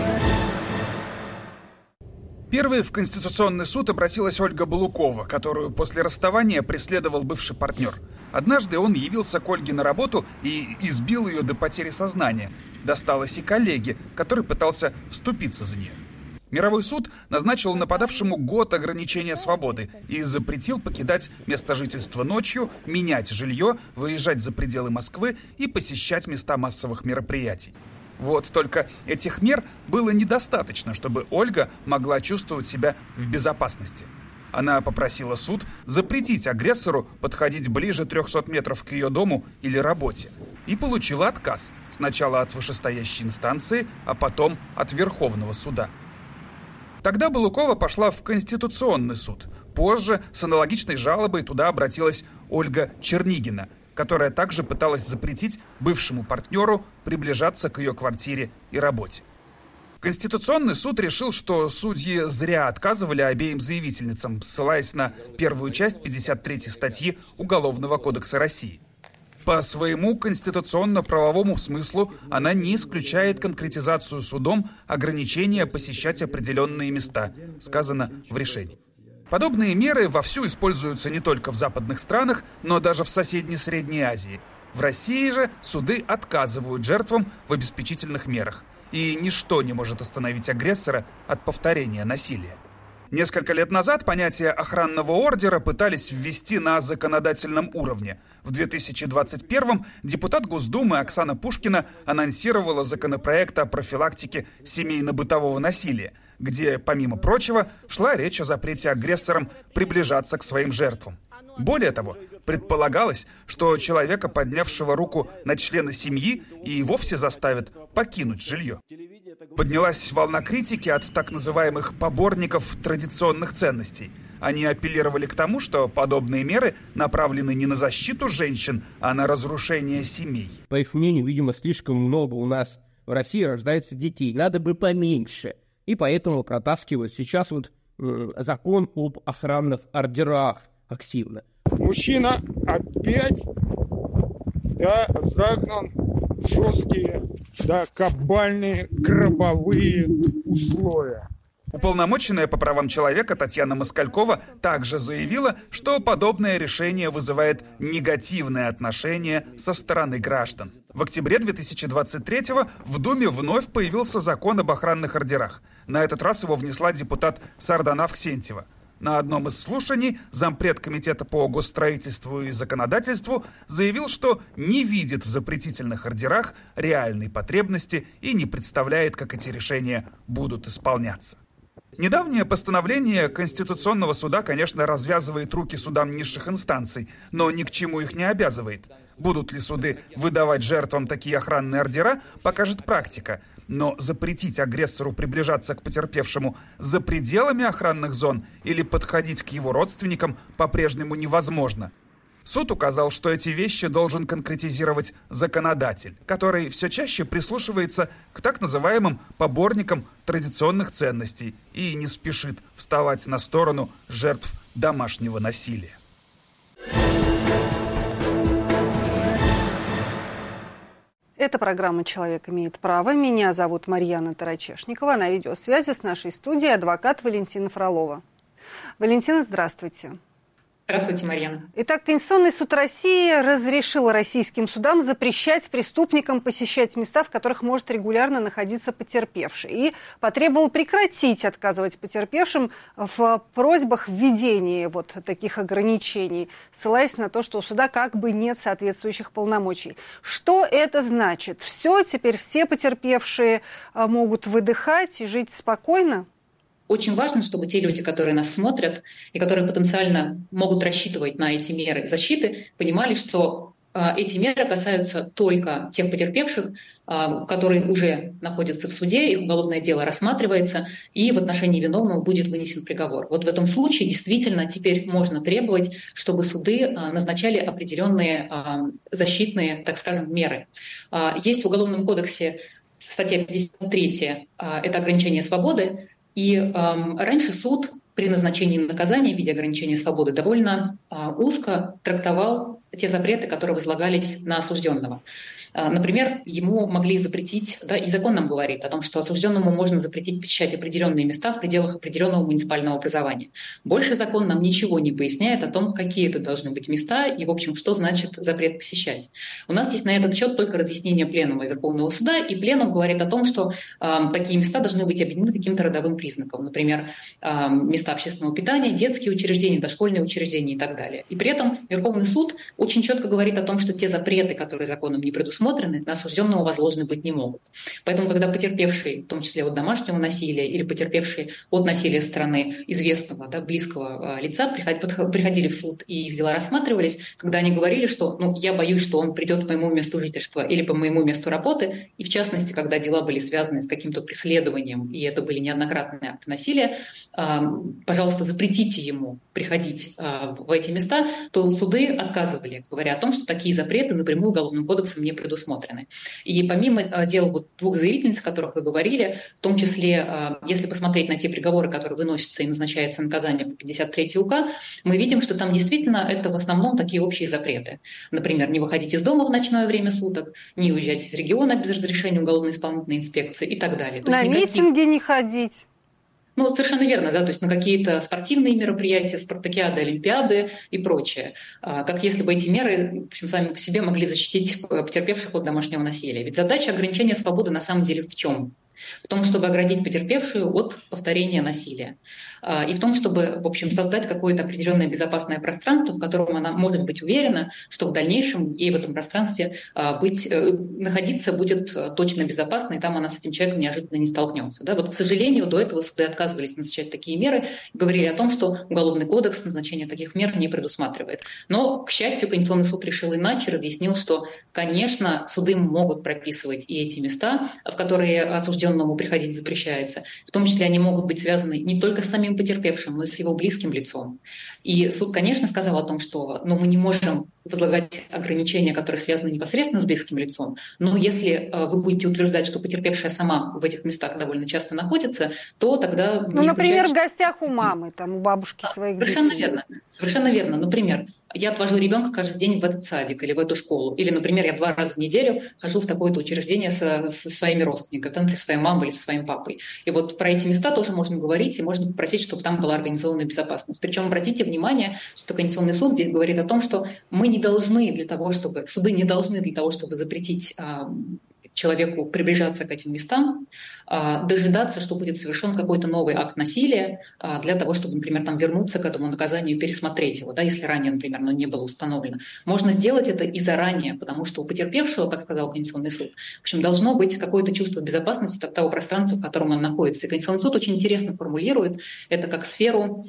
Первой в Конституционный суд обратилась Ольга Балукова, которую после расставания преследовал бывший партнер. Однажды он явился к Ольге на работу и избил ее до потери сознания. Досталось и коллеге, который пытался вступиться за нее. Мировой суд назначил нападавшему год ограничения свободы и запретил покидать место жительства ночью, менять жилье, выезжать за пределы Москвы и посещать места массовых мероприятий. Вот только этих мер было недостаточно, чтобы Ольга могла чувствовать себя в безопасности. Она попросила суд запретить агрессору подходить ближе 300 метров к ее дому или работе. И получила отказ. Сначала от вышестоящей инстанции, а потом от Верховного суда. Тогда Балукова пошла в Конституционный суд. Позже с аналогичной жалобой туда обратилась Ольга Чернигина, которая также пыталась запретить бывшему партнеру приближаться к ее квартире и работе. Конституционный суд решил, что судьи зря отказывали обеим заявительницам, ссылаясь на первую часть 53 статьи Уголовного кодекса России. По своему конституционно-правовому смыслу она не исключает конкретизацию судом ограничения посещать определенные места, сказано в решении. Подобные меры вовсю используются не только в западных странах, но даже в соседней Средней Азии. В России же суды отказывают жертвам в обеспечительных мерах. И ничто не может остановить агрессора от повторения насилия. Несколько лет назад понятие охранного ордера пытались ввести на законодательном уровне. В 2021-м депутат Госдумы Оксана Пушкина анонсировала законопроект о профилактике семейно-бытового насилия, где, помимо прочего, шла речь о запрете агрессорам приближаться к своим жертвам. Более того, предполагалось, что человека, поднявшего руку на члена семьи, и вовсе заставят покинуть жилье. Поднялась волна критики от так называемых поборников традиционных ценностей. Они апеллировали к тому, что подобные меры направлены не на защиту женщин, а на разрушение семей. По их мнению, видимо, слишком много у нас в России рождается детей. Надо бы поменьше. И поэтому протаскивают сейчас закон об охранных ордерах активно. Мужчина опять загнан в жесткие, кабальные, гробовые условия. Уполномоченная по правам человека Татьяна Москалькова также заявила, что подобное решение вызывает негативное отношение со стороны граждан. В октябре 2023-го в Думе вновь появился закон об охранных ордерах. На этот раз его внесла депутат Сардана Авксентьева. На одном из слушаний зампред комитета по госстроительству и законодательству заявил, что не видит в запретительных ордерах реальной потребности и не представляет, как эти решения будут исполняться. Недавнее постановление Конституционного суда, конечно, развязывает руки судам низших инстанций, но ни к чему их не обязывает. Будут ли суды выдавать жертвам такие охранные ордера, покажет практика. Но запретить агрессору приближаться к потерпевшему за пределами охранных зон или подходить к его родственникам по-прежнему невозможно. Суд указал, что эти вещи должен конкретизировать законодатель, который все чаще прислушивается к так называемым поборникам традиционных ценностей и не спешит вставать на сторону жертв домашнего насилия. Это программа «Человек имеет право». Меня зовут Марьяна Тарачешникова. На видеосвязи с нашей студией адвокат Валентина Фролова. Валентина, здравствуйте. Здравствуйте, Марьяна. Итак, Конституционный суд России разрешил российским судам запрещать преступникам посещать места, в которых может регулярно находиться потерпевший. И потребовал прекратить отказывать потерпевшим в просьбах введения таких ограничений, ссылаясь на то, что у суда как бы нет соответствующих полномочий. Что это значит? Теперь все потерпевшие могут выдыхать и жить спокойно? Очень важно, чтобы те люди, которые нас смотрят и которые потенциально могут рассчитывать на эти меры защиты, понимали, что эти меры касаются только тех потерпевших, которые уже находятся в суде, их уголовное дело рассматривается, и в отношении виновного будет вынесен приговор. Вот в этом случае действительно теперь можно требовать, чтобы суды назначали определенные защитные, так скажем, меры. Есть в Уголовном кодексе статья 53, это ограничение свободы. И раньше суд при назначении наказания в виде ограничения свободы довольно узко трактовал те запреты, которые возлагались на осужденного. Например, ему могли запретить, и закон нам говорит о том, что осужденному можно запретить посещать определенные места в пределах определенного муниципального образования. Больше закон нам ничего не поясняет о том, какие это должны быть места и, в общем, что значит запрет посещать. У нас есть на этот счет только разъяснение Пленума Верховного суда, и Пленум говорит о том, что такие места должны быть объединены каким-то родовым признаком. Например, места общественного питания, детские учреждения, дошкольные учреждения и так далее. И при этом Верховный суд очень четко говорит о том, что те запреты, которые законом не предусмотрены, на осужденного возложены быть не могут. Поэтому, когда потерпевшие, в том числе от домашнего насилия или потерпевшие от насилия со стороны известного, да, близкого лица, приходили в суд и их дела рассматривались, когда они говорили, что я боюсь, что он придет по моему месту жительства или по моему месту работы, и в частности, когда дела были связаны с каким-то преследованием, и это были неоднократные акты насилия, пожалуйста, запретите ему приходить в эти места, то суды отказывали, говоря о том, что такие запреты напрямую Уголовным кодексом не предусмотрены. И помимо дел двух заявительниц, о которых вы говорили, в том числе, если посмотреть на те приговоры, которые выносятся и назначается наказание по 53 УК, мы видим, что там действительно это в основном такие общие запреты. Например, не выходить из дома в ночное время суток, не уезжать из региона без разрешения уголовно-исполнительной инспекции и так далее. На митинги не ходить. Совершенно верно, да, то есть на какие-то спортивные мероприятия, спартакиады, олимпиады и прочее. Как если бы эти меры, в общем, сами по себе могли защитить потерпевших от домашнего насилия. Ведь задача ограничения свободы на самом деле в чем? В том, чтобы оградить потерпевшую от повторения насилия. И в том, чтобы, в общем, создать какое-то определенное безопасное пространство, в котором она может быть уверена, что в дальнейшем ей в этом пространстве находиться будет точно безопасно, и там она с этим человеком неожиданно не столкнется. Да? К сожалению, до этого суды отказывались назначать такие меры, говорили о том, что Уголовный кодекс назначение таких мер не предусматривает. Но, к счастью, Конституционный суд решил иначе, разъяснил, что, конечно, суды могут прописывать и эти места, в которые осужденному приходить запрещается. В том числе они могут быть связаны не только с самим потерпевшим, но и с его близким лицом. И суд, конечно, сказал о том, что мы не можем возлагать ограничения, которые связаны непосредственно с близким лицом, но если вы будете утверждать, что потерпевшая сама в этих местах довольно часто находится, то тогда... например, в гостях у мамы, у бабушки своих детей. Совершенно верно. Например, я отвожу ребенка каждый день в этот садик или в эту школу. Или, например, я 2 раза в неделю хожу в такое-то учреждение со своими родственниками, например, своей мамой или со своим папой. И про эти места тоже можно говорить, и можно попросить, чтобы там была организована безопасность. Причем обратите внимание, что Конституционный суд здесь говорит о том, что мы не должны суды не должны для того, чтобы запретить человеку приближаться к этим местам, дожидаться, что будет совершен какой-то новый акт насилия для того, чтобы, например, вернуться к этому наказанию и пересмотреть его, если ранее, например, оно не было установлено. Можно сделать это и заранее, потому что у потерпевшего, как сказал Конституционный суд, в общем, должно быть какое-то чувство безопасности от того пространства, в котором он находится. И Конституционный суд очень интересно формулирует это как сферу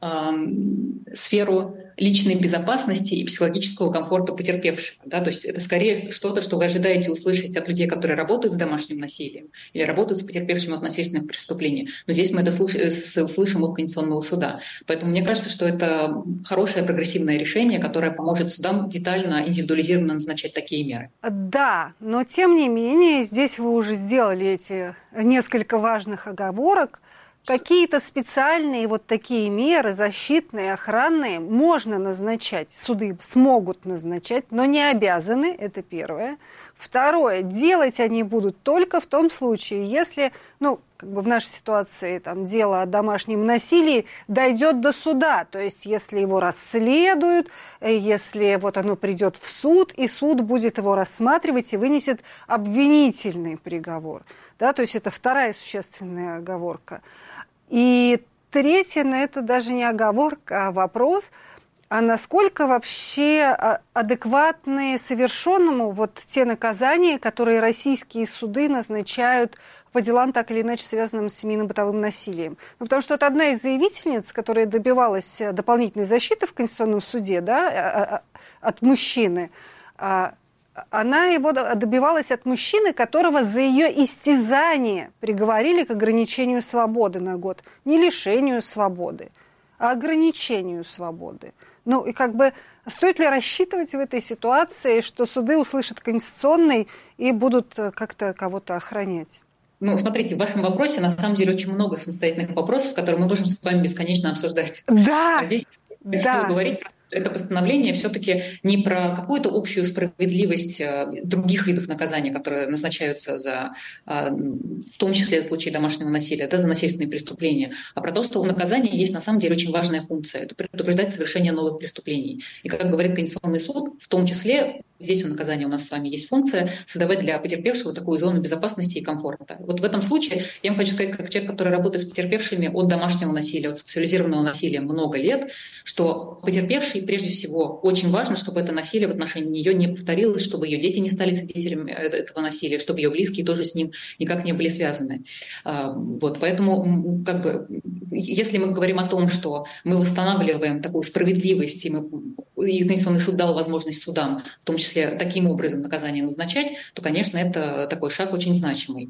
личной безопасности и психологического комфорта потерпевшего. Да? То есть это скорее что-то, что вы ожидаете услышать от людей, которые работают с домашним насилием или работают с потерпевшими от насильственных преступлений. Но здесь мы это слышим от Конституционного суда. Поэтому мне кажется, что это хорошее прогрессивное решение, которое поможет судам детально, индивидуализированно назначать такие меры. Да, но тем не менее здесь вы уже сделали эти несколько важных оговорок. Какие-то специальные такие меры, защитные, охранные, можно назначать, суды смогут назначать, но не обязаны, это первое. Второе, делать они будут только в том случае, если, в нашей ситуации дело о домашнем насилии дойдет до суда, то есть если его расследуют, если оно придет в суд, и суд будет его рассматривать и вынесет обвинительный приговор. Да, то есть это вторая существенная оговорка. И третье, но это даже не оговорка, а вопрос, а насколько вообще адекватны совершенному те наказания, которые российские суды назначают по делам, так или иначе связанным с семейно-бытовым насилием. Потому что одна из заявительниц, которая добивалась дополнительной защиты в Конституционном суде, да, от мужчины, она его добивалась от мужчины, которого за ее истязание приговорили к ограничению свободы на год. Не лишению свободы, а ограничению свободы. И стоит ли рассчитывать в этой ситуации, что суды услышат Конституционный и будут как-то кого-то охранять? Смотрите, в вашем вопросе на самом деле очень много самостоятельных вопросов, которые мы можем с вами бесконечно обсуждать. Да, здесь хочу говорить это постановление все-таки не про какую-то общую справедливость других видов наказания, которые назначаются в том числе в случае домашнего насилия, за насильственные преступления, а про то, что у наказания есть на самом деле очень важная функция – это предупреждать совершение новых преступлений. И, как говорит Конституционный суд, в том числе здесь у наказания у нас с вами есть функция создавать для потерпевшего такую зону безопасности и комфорта. Вот в этом случае я вам хочу сказать, как человек, который работает с потерпевшими от домашнего насилия, от сексуализированного насилия много лет, что потерпевшей прежде всего очень важно, чтобы это насилие в отношении нее не повторилось, чтобы ее дети не стали свидетелями этого насилия, чтобы ее близкие тоже с ним никак не были связаны. Вот, поэтому если мы говорим о том, что мы восстанавливаем такую справедливость, и Конституционный суд дал возможность судам, в том числе таким образом наказание назначать, то, конечно, это такой шаг очень значимый.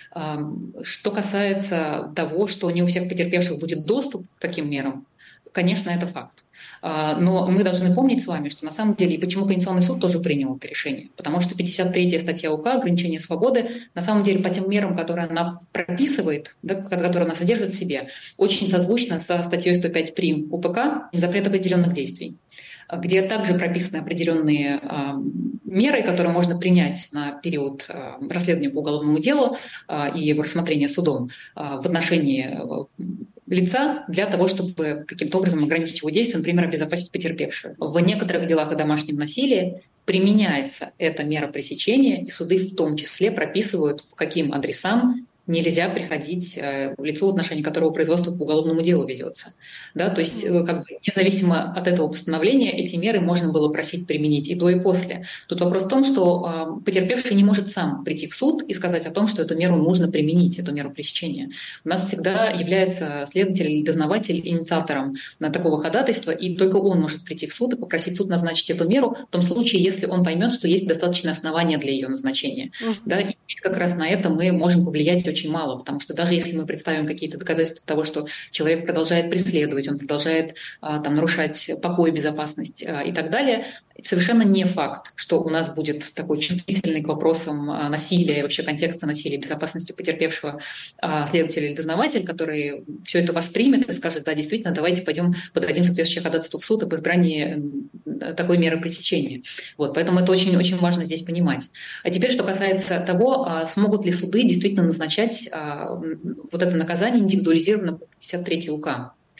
Что касается того, что не у всех потерпевших будет доступ к таким мерам, конечно, это факт. Но мы должны помнить с вами, что на самом деле, и почему Конституционный суд тоже принял это решение, потому что 53-я статья УК «Ограничение свободы» на самом деле по тем мерам, которые она прописывает, да, которые она содержит в себе, очень созвучна со статьей 105 прим. УПК «Запрет определенных действий», где также прописаны определенные меры, которые можно принять на период расследования по уголовному делу и его рассмотрения судом в отношении лица для того, чтобы каким-то образом ограничить его действия, например, обезопасить потерпевшего. В некоторых делах о домашнем насилии применяется эта мера пресечения, и суды в том числе прописывают, по каким адресам нельзя приходить лицу, в отношении которого производство по уголовному делу ведется. Да, то есть независимо от этого постановления эти меры можно было просить применить и до, и после. Тут вопрос в том, что потерпевший не может сам прийти в суд и сказать о том, что эту меру нужно применить, эту меру пресечения. У нас всегда является следователь или дознаватель инициатором такого ходатайства, и только он может прийти в суд и попросить суд назначить эту меру в том случае, если он поймет, что есть достаточное основание для ее назначения. Да, и как раз на это мы можем повлиять очень мало, потому что даже если мы представим какие-то доказательства того, что человек продолжает преследовать, он продолжает нарушать покой, безопасность и так далее, совершенно не факт, что у нас будет такой чувствительный к вопросам насилия и вообще контекста насилия, безопасности потерпевшего следователь или дознаватель, который все это воспримет и скажет: да, действительно, давайте пойдем подадим соответствующее ходатайство в суд об избрании такой меры пресечения. Вот, поэтому это очень-очень важно здесь понимать. А теперь, что касается того, смогут ли суды действительно назначать вот это наказание индивидуализированно по 53 УК.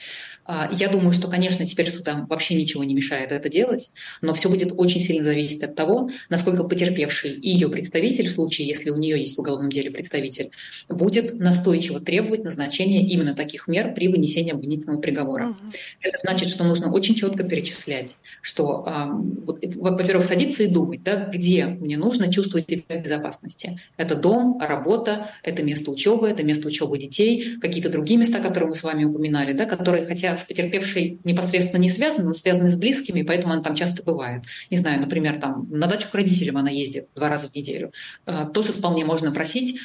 Я думаю, что, конечно, теперь судам вообще ничего не мешает это делать, но все будет очень сильно зависеть от того, насколько потерпевший и ее представитель, в случае, если у нее есть в уголовном деле представитель, будет настойчиво требовать назначения именно таких мер при вынесении обвинительного приговора. Это значит, что нужно очень четко перечислять, что, во-первых, садиться и думать, да, где мне нужно чувствовать себя в безопасности. Это дом, работа, это место учебы детей, какие-то другие места, которые мы с вами упоминали, да, которые, хотя с потерпевшей непосредственно не связаны, но связаны с близкими, поэтому она там часто бывает. Не знаю, например, там на дачу к родителям она ездит 2 раза в неделю. Тоже вполне можно просить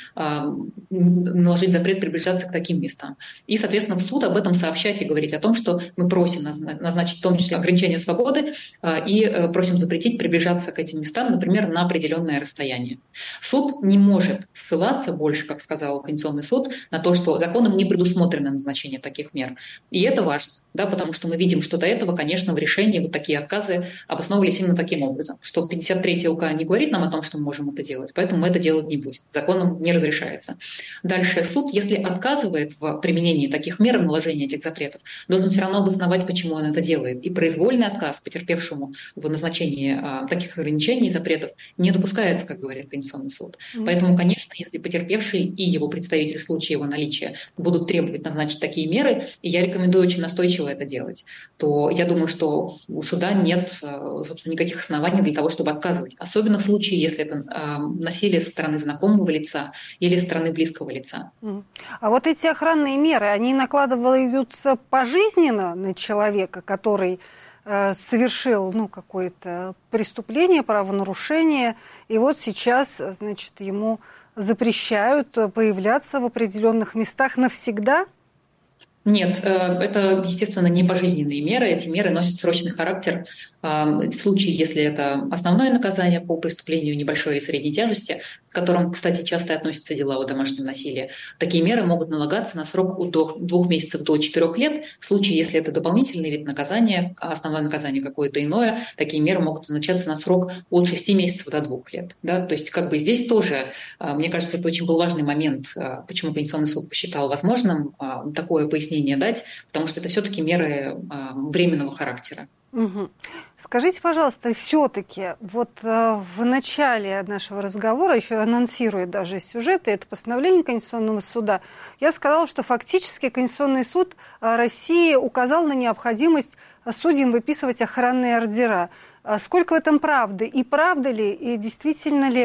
наложить запрет приближаться к таким местам. И, соответственно, в суд об этом сообщать и говорить о том, что мы просим назначить в том числе ограничение свободы и просим запретить приближаться к этим местам, например, на определенное расстояние. Суд не может ссылаться больше, как сказал Конституционный суд, на то, что законом не предусмотрено назначение таких мер. И это важно, да, потому что мы видим, что до этого, конечно, в решении вот такие отказы обосновывались именно таким образом, что 53-я УК не говорит нам о том, что мы можем это делать, поэтому мы это делать не будем. Законом не разрешается. Дальше суд, если отказывает в применении таких мер, в наложении этих запретов, должен все равно обосновать, почему он это делает. И произвольный отказ потерпевшему в назначении таких ограничений и запретов не допускается, как говорит Конституционный суд. Поэтому, конечно, если потерпевший и его представитель в случае его наличия будут требовать назначить такие меры, и я рекомендую очень настойчиво это делать, то я думаю, что у суда нет, собственно, никаких оснований для того, чтобы отказывать. Особенно в случае, если это насилие со стороны знакомого лица или со стороны близкого лица. А вот эти охранные меры, они накладываются пожизненно на человека, который совершил какое-то преступление, правонарушение, и вот сейчас, значит, ему запрещают появляться в определенных местах навсегда? Нет, это, естественно, не пожизненные меры. Эти меры носят срочный характер в случае, если это основное наказание по преступлению небольшой или средней тяжести, к которым, кстати, часто относятся дела о домашнем насилии. Такие меры могут налагаться на срок от 2 месяцев до 4 лет. В случае, если это дополнительный вид наказания, а основное наказание какое-то иное, такие меры могут назначаться на срок от 6 месяцев до 2 лет. Да? То есть здесь тоже, мне кажется, это очень был важный момент, почему Конституционный суд посчитал возможным такое пояснение дать, потому что это все-таки меры временного характера. Угу. Скажите, пожалуйста, все-таки вот в начале нашего разговора, еще анонсируя даже сюжет, это постановление Конституционного суда, я сказала, что фактически Конституционный суд России указал на необходимость судьям выписывать охранные ордера. Сколько в этом правды? И правда ли, и действительно ли,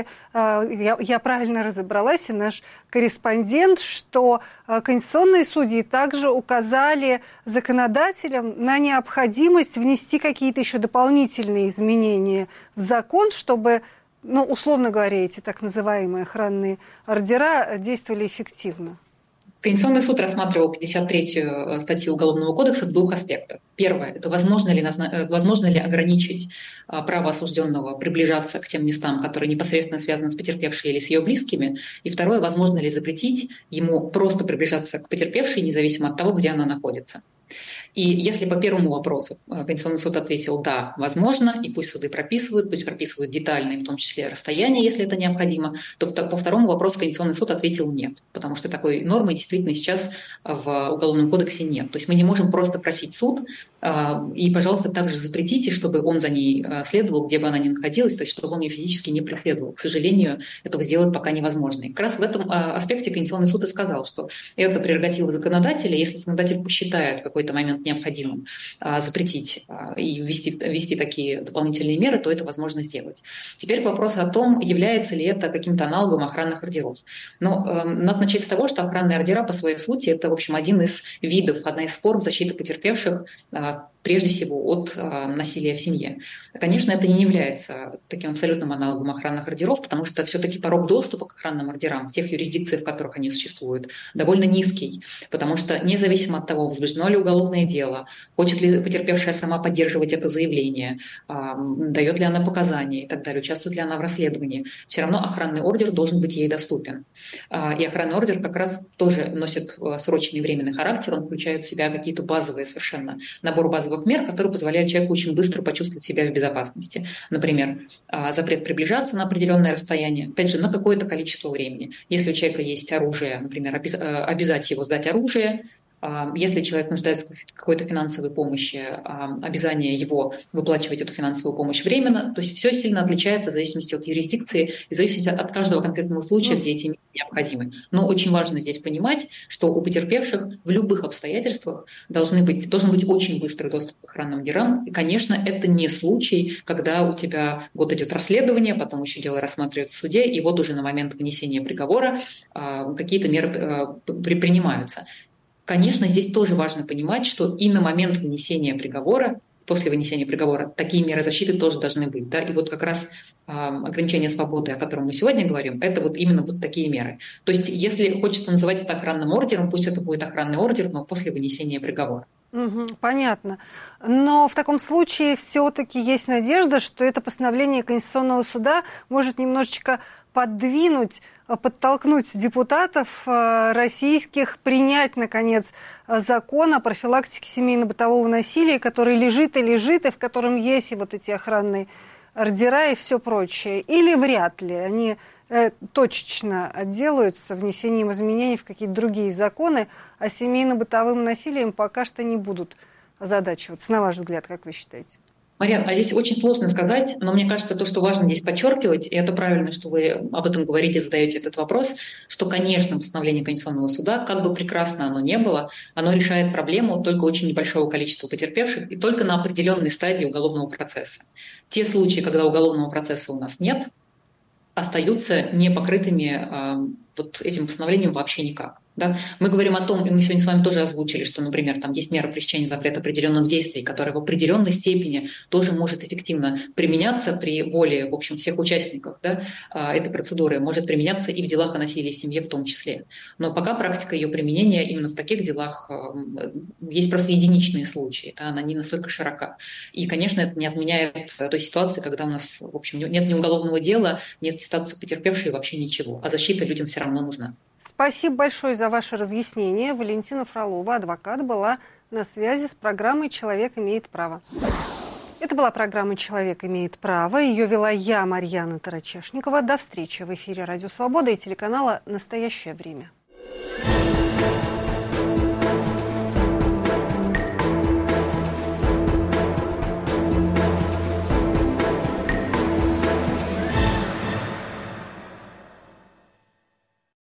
я правильно разобралась, и наш корреспондент, что конституционные судьи также указали законодателям на необходимость внести какие-то еще дополнительные изменения в закон, чтобы, ну, условно говоря, эти так называемые охранные ордера действовали эффективно? Конституционный суд рассматривал 53-ю статью Уголовного кодекса в двух аспектах. Первое – это возможно ли ограничить право осужденного приближаться к тем местам, которые непосредственно связаны с потерпевшей или с ее близкими. И второе – возможно ли запретить ему просто приближаться к потерпевшей, независимо от того, где она находится. И если по первому вопросу Конституционный суд ответил «да, возможно», и пусть суды прописывают, пусть прописывают детальные, в том числе расстояние, если это необходимо, то по второму вопросу Конституционный суд ответил «нет», потому что такой нормы действительно сейчас в Уголовном кодексе нет. То есть мы не можем просто просить суд и, пожалуйста, также запретите, чтобы он за ней следовал, где бы она ни находилась, то есть чтобы он ее физически не преследовал. К сожалению, этого сделать пока невозможно. И как раз в этом аспекте Конституционный суд и сказал, что это прерогатива законодателя. Если законодатель посчитает в какой-то момент необходимым запретить и ввести такие дополнительные меры, то это возможно сделать. Теперь к вопросу о том, является ли это каким-то аналогом охранных ордеров. Но надо начать с того, что охранные ордера по своей сути это, в общем, один из видов, одна из форм защиты потерпевших прежде всего от насилия в семье. Конечно, это не является таким абсолютным аналогом охранных ордеров, потому что все-таки порог доступа к охранным ордерам в тех юрисдикциях, в которых они существуют, довольно низкий, потому что независимо от того, возбуждено ли уголовное дело, хочет ли потерпевшая сама поддерживать это заявление, дает ли она показания и так далее, участвует ли она в расследовании, все равно охранный ордер должен быть ей доступен. И охранный ордер как раз тоже носит срочный и временный характер, он включает в себя какие-то базовые совершенно набор базовых мер, которые позволяют человеку очень быстро почувствовать себя в безопасности. Например, запрет приближаться на определенное расстояние, опять же, на какое-то количество времени. Если у человека есть оружие, например, обязать его сдать оружие. Если человек нуждается в какой-то финансовой помощи, обязание его выплачивать эту финансовую помощь временно. То есть все сильно отличается в зависимости от юрисдикции и в зависимости от каждого конкретного случая, где эти меры необходимы. Но очень важно здесь понимать, что у потерпевших в любых обстоятельствах должен быть очень быстрый доступ к охранным ордерам. И, конечно, это не случай, когда у тебя вот идет расследование, потом еще дело рассматривается в суде, и вот уже на момент вынесения приговора какие-то меры принимаются. Конечно, здесь тоже важно понимать, что и на момент вынесения приговора, после вынесения приговора, такие меры защиты тоже должны быть. Да? И вот как раз ограничение свободы, о котором мы сегодня говорим, это вот именно вот такие меры. То есть если хочется называть это охранным ордером, пусть это будет охранный ордер, но после вынесения приговора. Понятно. Но в таком случае все-таки есть надежда, что это постановление Конституционного суда может немножечко подтолкнуть депутатов российских принять, наконец, закон о профилактике семейно-бытового насилия, который лежит, и в котором есть и вот эти охранные ордера и все прочее. Или вряд ли они точечно отделаются внесением изменений в какие-то другие законы, а семейно-бытовым насилием пока что не будут озадачиваться. На ваш взгляд, как вы считаете? Марьян, а здесь очень сложно сказать, но мне кажется, то, что важно здесь подчеркивать, и это правильно, что вы об этом говорите, задаете этот вопрос, что, конечно, постановление Конституционного суда, как бы прекрасно оно ни было, оно решает проблему только очень небольшого количества потерпевших и только на определенной стадии уголовного процесса. Те случаи, когда уголовного процесса у нас нет, остаются непокрытыми вот этим постановлением вообще никак. Да? Мы говорим о том, и мы сегодня с вами тоже озвучили, что, например, там есть мера пресечения запрета определенных действий, которая в определенной степени тоже может эффективно применяться при воле, в общем, всех участников, да, этой процедуры, может применяться и в делах о насилии в семье в том числе. Но пока практика ее применения именно в таких делах есть просто единичные случаи, да, она не настолько широка. И, конечно, это не отменяет той ситуации, когда у нас, в общем, нет ни уголовного дела, нет статуса потерпевшей, вообще ничего, а защита людям все равно нужна. Спасибо большое за ваше разъяснение. Валентина Фролова, адвокат, была на связи с программой «Человек имеет право». Это была программа «Человек имеет право». Ее вела я, Марьяна Тарачешникова. До встречи в эфире «Радио Свобода» и телеканала «Настоящее время».